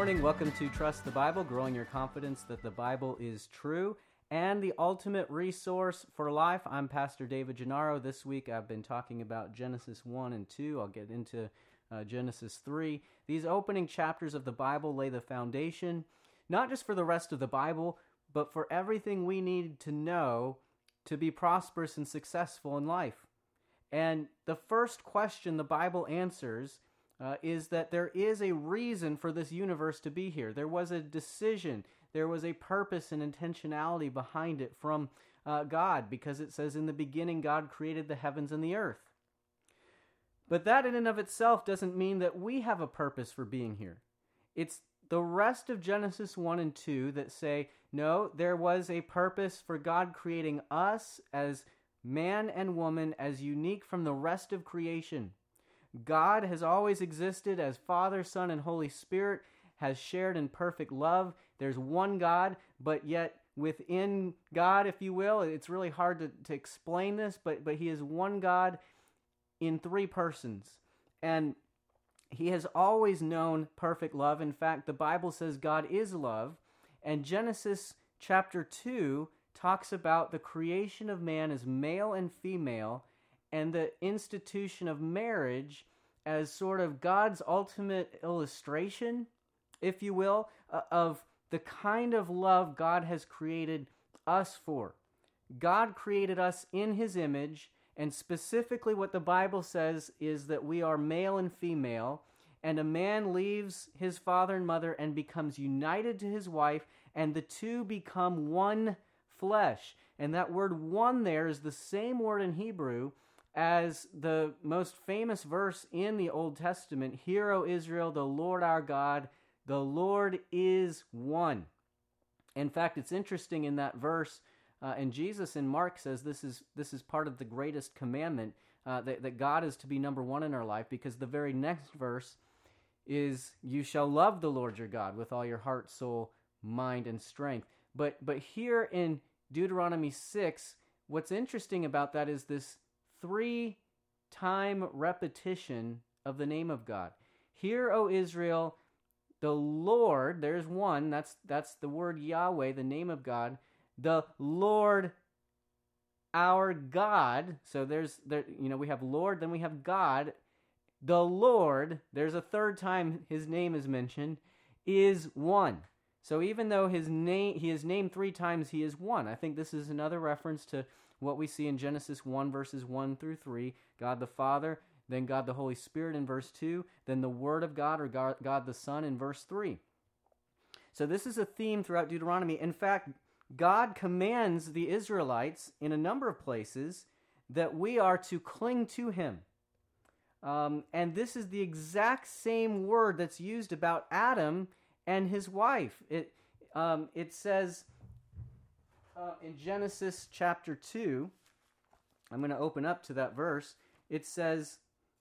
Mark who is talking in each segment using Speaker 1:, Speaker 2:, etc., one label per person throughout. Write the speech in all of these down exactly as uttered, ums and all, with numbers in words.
Speaker 1: morning. Welcome to Trust the Bible, growing your confidence that the Bible is true and the ultimate resource for life. I'm Pastor David Gennaro. This week I've been talking about Genesis one and two. I'll get into uh, Genesis three. These opening chapters of the Bible lay the foundation, not just for the rest of the Bible, but for everything we need to know to be prosperous and successful in life. And the first question the Bible answers Uh, is that there is a reason for this universe to be here. There was a decision, there was a purpose and intentionality behind it from uh, God, because it says in the beginning God created the heavens and the earth. But that in and of itself doesn't mean that we have a purpose for being here. It's the rest of Genesis one and two that say, no, there was a purpose for God creating us as man and woman as unique from the rest of creation. God has always existed as Father, Son, and Holy Spirit, has shared in perfect love. There's one God, but yet within God, if you will, it's really hard to, to explain this, but, but He is one God in three persons. And He has always known perfect love. In fact, the Bible says God is love. And Genesis chapter two talks about the creation of man as male and female, and the institution of marriage as sort of God's ultimate illustration, if you will, uh, of the kind of love God has created us for. God created us in His image, and specifically what the Bible says is that we are male and female, and a man leaves his father and mother and becomes united to his wife, and the two become one flesh. And that word one there is the same word in Hebrew as the most famous verse in the Old Testament, "Hear, O Israel, the Lord our God, the Lord is one." In fact, it's interesting in that verse, uh, and Jesus in Mark says this is this is part of the greatest commandment, uh, that, that God is to be number one in our life, because the very next verse is, "You shall love the Lord your God with all your heart, soul, mind, and strength." But, but here in Deuteronomy six, what's interesting about that is this three-time repetition of the name of God. "Hear, O Israel, the Lord," there's one, that's that's the word Yahweh, the name of God, "the Lord our God." So there's, there, you know, we have Lord, then we have God. "The Lord," there's a third time His name is mentioned, "is one." So even though his name, He is named three times, He is one. I think this is another reference to what we see in Genesis one, verses one through three, God the Father, then God the Holy Spirit in verse two, then the Word of God, or God, God the Son in verse three. So this is a theme throughout Deuteronomy. In fact, God commands the Israelites in a number of places that we are to cling to Him. Um, and this is the exact same word that's used about Adam and his wife. It, um, it says... Uh, in Genesis chapter two, I'm going to open up to that verse. It says,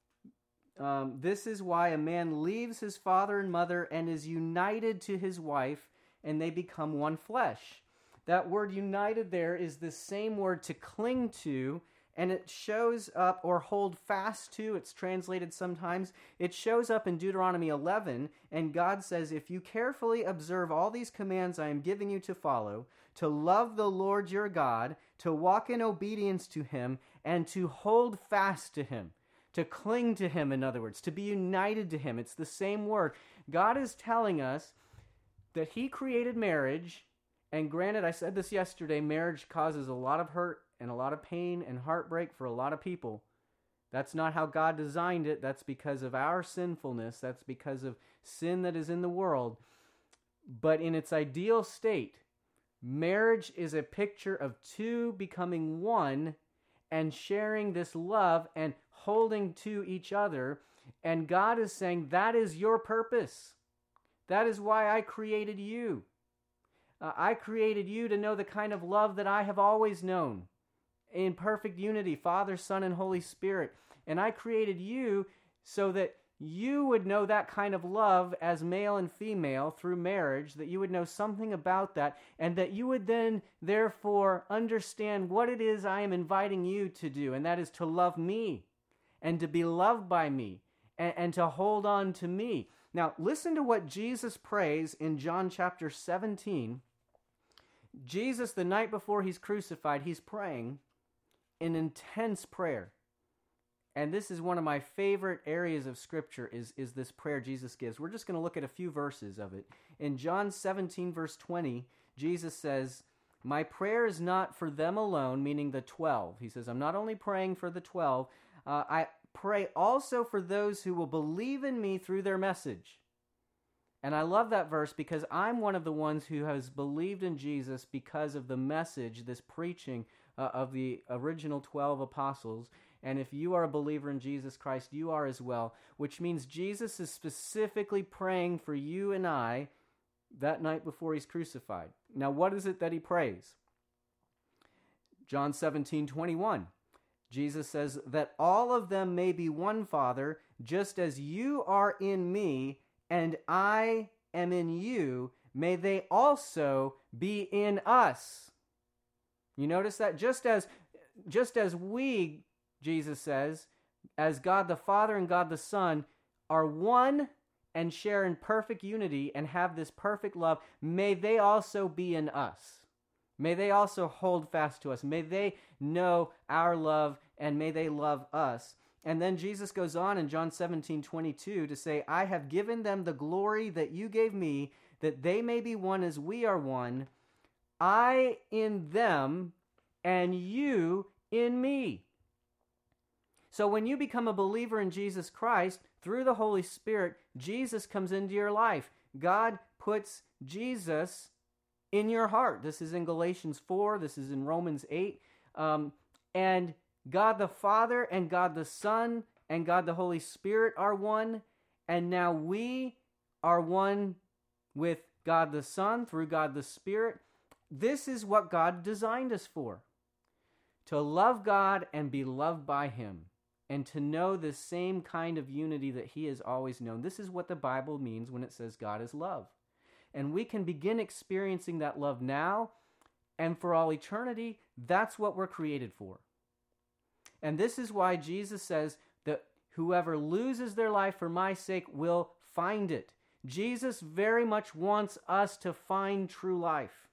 Speaker 1: um, "This is why a man leaves his father and mother and is united to his wife, and they become one flesh." That word united there is the same word to cling to, and it shows up, or hold fast to, it's translated sometimes. It shows up in Deuteronomy eleven, and God says, "If you carefully observe all these commands I am giving you to follow, to love the Lord your God, to walk in obedience to Him, and to hold fast to Him," to cling to Him, in other words, to be united to Him. It's the same word. God is telling us that He created marriage, and granted, I said this yesterday, marriage causes a lot of hurt and a lot of pain and heartbreak for a lot of people. That's not how God designed it. That's because of our sinfulness. That's because of sin that is in the world. But in its ideal state, marriage is a picture of two becoming one and sharing this love and holding to each other. And God is saying, that is your purpose. That is why I created you. Uh, I created you to know the kind of love that I have always known, in perfect unity, Father, Son, and Holy Spirit. And I created you so that you would know that kind of love as male and female through marriage, that you would know something about that, and that you would then, therefore, understand what it is I am inviting you to do, and that is to love me, and to be loved by me, and, and to hold on to me. Now, listen to what Jesus prays in John chapter seventeen. Jesus, the night before he's crucified, he's praying an intense prayer. And this is one of my favorite areas of Scripture, is, is this prayer Jesus gives. We're just going to look at a few verses of it. In John seventeen, verse twenty, Jesus says, "My prayer is not for them alone," meaning the twelve. He says, I'm not only praying for the twelve, uh, I pray also for those who will believe in me through their message. And I love that verse because I'm one of the ones who has believed in Jesus because of the message, this preaching uh, of the original twelve apostles. And if you are a believer in Jesus Christ, you are as well, which means Jesus is specifically praying for you and I that night before he's crucified. Now, what is it that he prays? John seventeen twenty-one. Jesus says that all of them may be one, Father, just as you are in me and I am in you, may they also be in us. You notice that? Just as, just as we, Jesus says, as God the Father and God the Son are one and share in perfect unity and have this perfect love, may they also be in us. May they also hold fast to us. May they know our love and may they love us. And then Jesus goes on in John seventeen twenty-two to say, I have given them the glory that you gave me, that they may be one as we are one, I in them and you in me. So when you become a believer in Jesus Christ, through the Holy Spirit, Jesus comes into your life. God puts Jesus in your heart. This is in Galatians four. This is in Romans eight. Um, and God the Father and God the Son and God the Holy Spirit are one. And now we are one with God the Son through God the Spirit. This is what God designed us for. To love God and be loved by him. And to know the same kind of unity that he has always known. This is what the Bible means when it says God is love. And we can begin experiencing that love now and for all eternity. That's what we're created for. And this is why Jesus says that whoever loses their life for my sake will find it. Jesus very much wants us to find true life.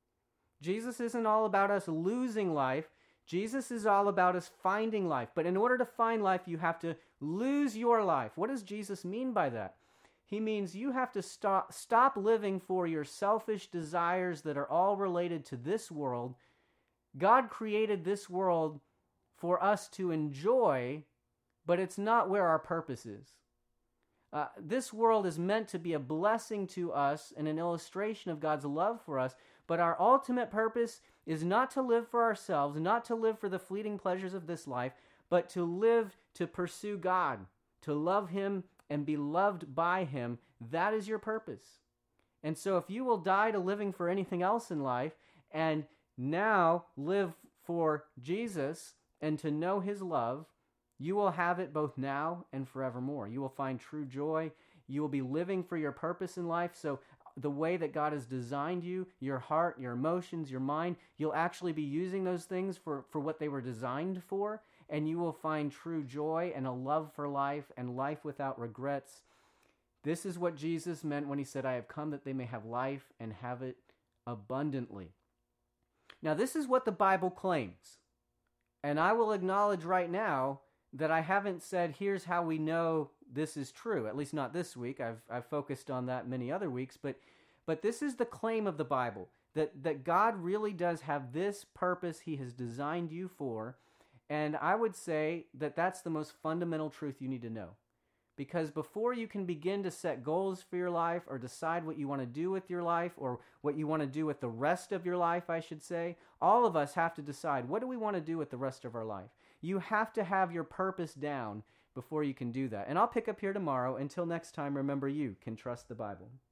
Speaker 1: Jesus isn't all about us losing life. Jesus is all about us finding life. But in order to find life, you have to lose your life. What does Jesus mean by that? He means you have to stop, stop living for your selfish desires that are all related to this world. God created this world for us to enjoy, but it's not where our purpose is. Uh, this world is meant to be a blessing to us and an illustration of God's love for us, but our ultimate purpose is not to live for ourselves, not to live for the fleeting pleasures of this life, but to live to pursue God, to love him and be loved by him. That is your purpose. And so if you will die to living for anything else in life and now live for Jesus and to know his love, you will have it both now and forevermore. You will find true joy. You will be living for your purpose in life. So the way that God has designed you, your heart, your emotions, your mind, you'll actually be using those things for, for what they were designed for, and you will find true joy and a love for life and life without regrets. This is what Jesus meant when he said, I have come that they may have life and have it abundantly. Now, this is what the Bible claims. And I will acknowledge right now that I haven't said, here's how we know this is true, at least not this week. I've I've focused on that many other weeks, but but this is the claim of the Bible, that, that God really does have this purpose he has designed you for, and I would say that that's the most fundamental truth you need to know. Because before you can begin to set goals for your life or decide what you want to do with your life or what you want to do with the rest of your life, I should say, all of us have to decide, what do we want to do with the rest of our life? You have to have your purpose down before you can do that. And I'll pick up here tomorrow. Until next time, remember, you can trust the Bible.